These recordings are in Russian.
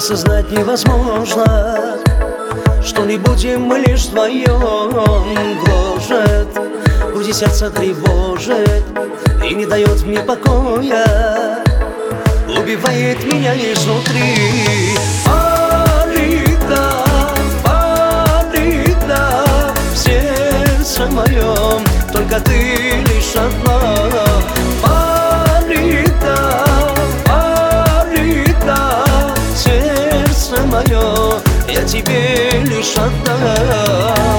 Осознать невозможно, что не будем мы лишь вдвоем. Гложет, в груди сердце тревожит и не дает мне покоя, убивает меня изнутри. Фарида, Фарида, в сердце моем только ты лишь одна. Фарида, Фарида, сердце мое я тебе лишь отдам.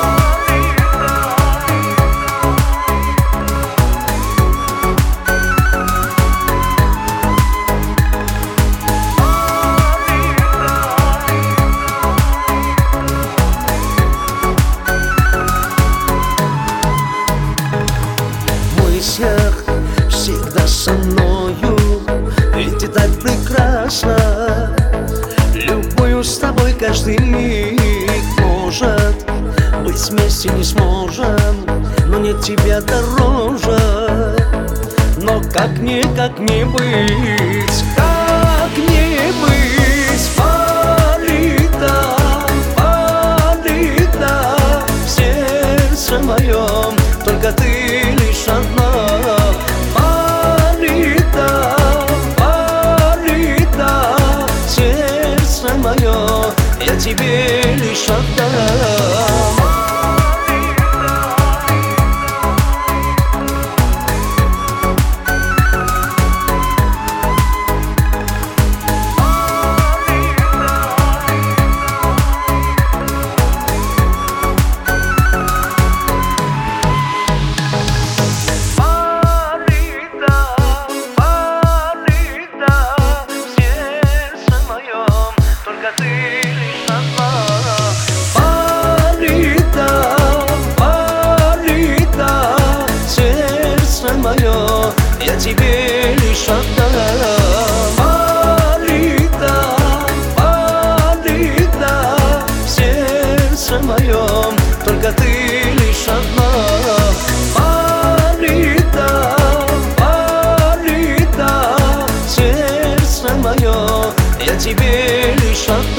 Всегда со мною, ведь ты так прекрасна. Любую с тобой каждый миг может быть, вместе не сможем, но нет тебя дороже. Но как не быть, как не быть, Фарида, Фарида, в сердце моем только ты лишь одна. Фарида, Фарида, сердце мое я тебе лишь отдам. Я тебе лишь отдам. Фарида, Фарида, в сердце моем только ты лишь одна. Фарида, Фарида, сердце мое я тебе лишь отдам.